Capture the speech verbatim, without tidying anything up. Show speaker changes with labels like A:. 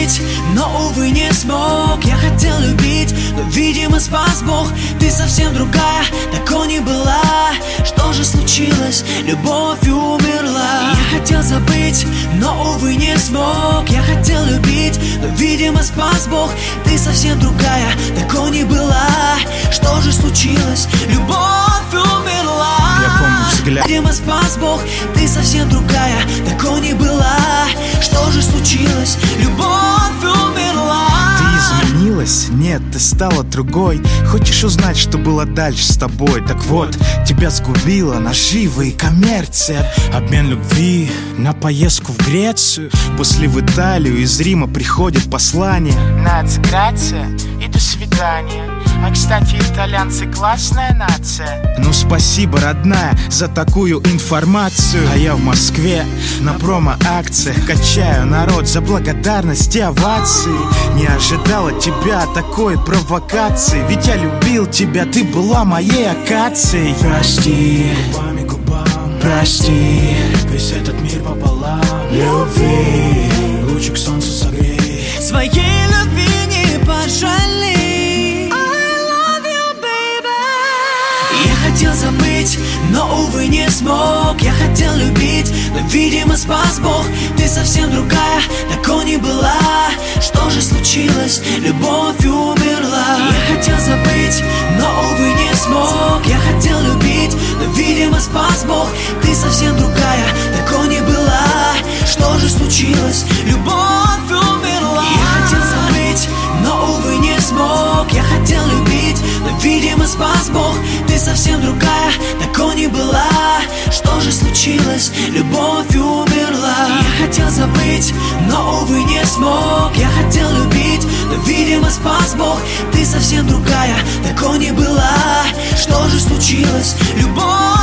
A: забыть, но, увы, не смог. Я хотел любить, но, видимо, спас Бог. Ты совсем другая, такой не была. Что же случилось? Любовь умерла. Я хотел забыть, но, увы, не смог. Я хотел любить, но, видимо, спас Бог. Ты совсем другая, такой не была. Что же случилось? Любовь умерла.
B: Я помню взгляд.
A: Видимо, спас Бог. Ты совсем другая, такой не была. Что же случилось? Любовь умерла.
B: Ты изменилась? Нет, ты стала другой. Хочешь узнать, что было дальше с тобой? Так вот, тебя сгубила наживы и коммерция. Обмен любви на поездку в Грецию. После в Италию из Рима приходит послание: Нац, грация и до свидания. А, кстати, итальянцы классная нация. Ну спасибо, родная, за такую информацию. А я в Москве на промо-акциях качаю народ за благодарность и овации. Не ожидал от тебя такой провокации, ведь я любил тебя, ты была моей акацией. Прости, губами губам, прости, весь этот мир пополам. Любви, лучик солнца согрей.
A: Своей любви не пожалей. Я хотел забыть, но, увы, не смог. Я хотел любить, но, видимо, спас Бог. Ты совсем другая, такой не была. Что же случилось? Любовь умерла. Я хотел забыть, но, увы, не смог. Я хотел любить, но, видимо, спас Бог. Ты совсем другая, такой не была. Что же случилось? Любовь умерла. Я хотел забыть, но, увы, не смог. Я хотел любить, но, видимо, спас Бог. Ты совсем другая, такой не была. Что же случилось? Любовь умерла. Я хотел забыть, но, увы, не смог. Я хотел любить, но, видимо, спас Бог. Ты совсем другая, такой не была. Что же случилось? Любовь